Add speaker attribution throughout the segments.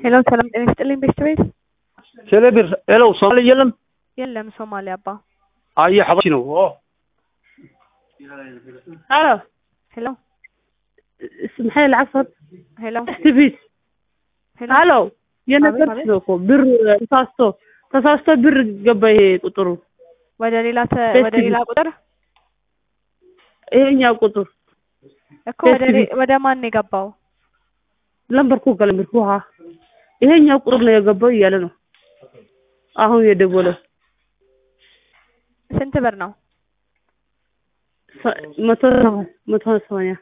Speaker 1: ሄሎ ሰላም ጤና ይስጥልኝ ቤተሰቤት
Speaker 2: ሴሌብር ሄሎ ሶማሊ
Speaker 1: የለም ሶማሊ አባ
Speaker 2: አይ ሐበሽ ነው
Speaker 1: አሎ ሄሎ
Speaker 3: اسمحي العفو
Speaker 1: ሄሎ
Speaker 3: اكتبيت الو የነገርኩሽ ነው እኮ ብር ተሳስቶ ብር ገባ ይሄ ቁጥሩ
Speaker 1: ወደ ሌላ ቁጥር
Speaker 3: ይሄኛው ቁጥር
Speaker 1: እኮ ወደ ማን ነው የገባው
Speaker 3: ለምበርኩ ይሄኛው ቁጥር ነው የገባው እያለ ነው አሁን የደወለው
Speaker 1: ስንት ብር ነው
Speaker 3: 180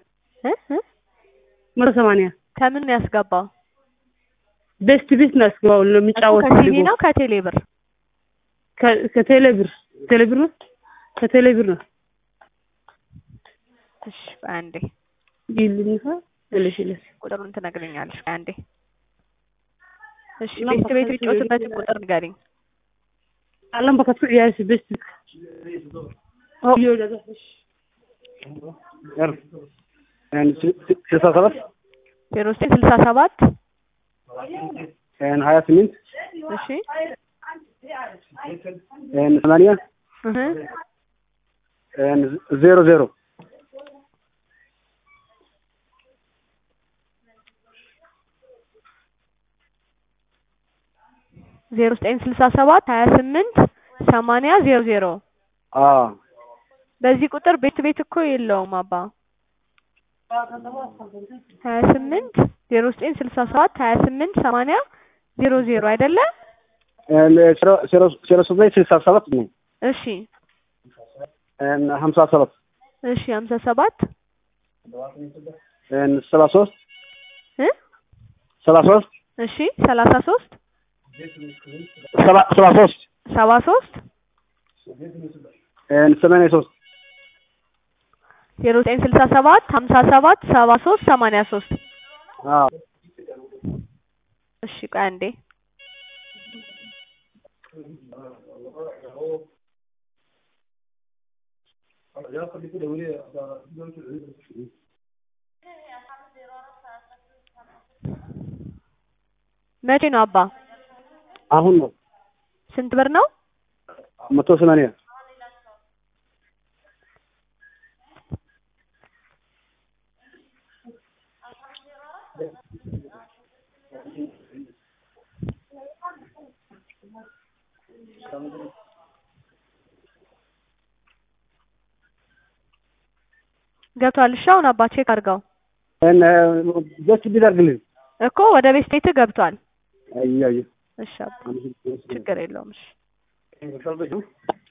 Speaker 3: 180
Speaker 1: ከምን ነው ያስገባው
Speaker 3: ቤስት ቢት ነው ያስገባው ለሚጫወት
Speaker 1: ከቲቪ ነው ከቴሌ ብር
Speaker 3: ከቴሌ ብር ነው
Speaker 1: እሺ አንዴ
Speaker 3: ይልኝካ ለሽለስ
Speaker 1: ቁጥሩን ትነግረኛለሽ አንዴ እሺ ቤት ቢጫወትበት ቁጥር ንገሪኝ
Speaker 3: አለም በከቱ ያይስ ቤስት አው ይወዳሽ
Speaker 2: يعني 67
Speaker 1: 67
Speaker 2: يعني 28
Speaker 1: እሺ
Speaker 2: يعني 8 يعني 00
Speaker 1: 0967 28 80 00 በዚህ ቁጥር ቤት እኮ የለውም አባ 28 0967 28 80 00 አይደለ
Speaker 2: 0767 ነው
Speaker 1: እሺ
Speaker 2: 57
Speaker 1: እሺ 57
Speaker 2: 33
Speaker 1: እሺ 33
Speaker 2: 73 83
Speaker 1: 0967 57 73 83 እሺ ቆይ አንዴ መቼ ነው አባ
Speaker 2: አሁን ነው
Speaker 1: ስንት ብር ነው
Speaker 2: 180
Speaker 1: ገብቷል እሺ አሁን አባ ቼክ አድርገው
Speaker 2: እና ጀስት ቢደርግልኝ
Speaker 1: እኮ ወደ ቤት ገብቷል
Speaker 2: አይ
Speaker 1: እሺ አባ ችግር የለውም እሺ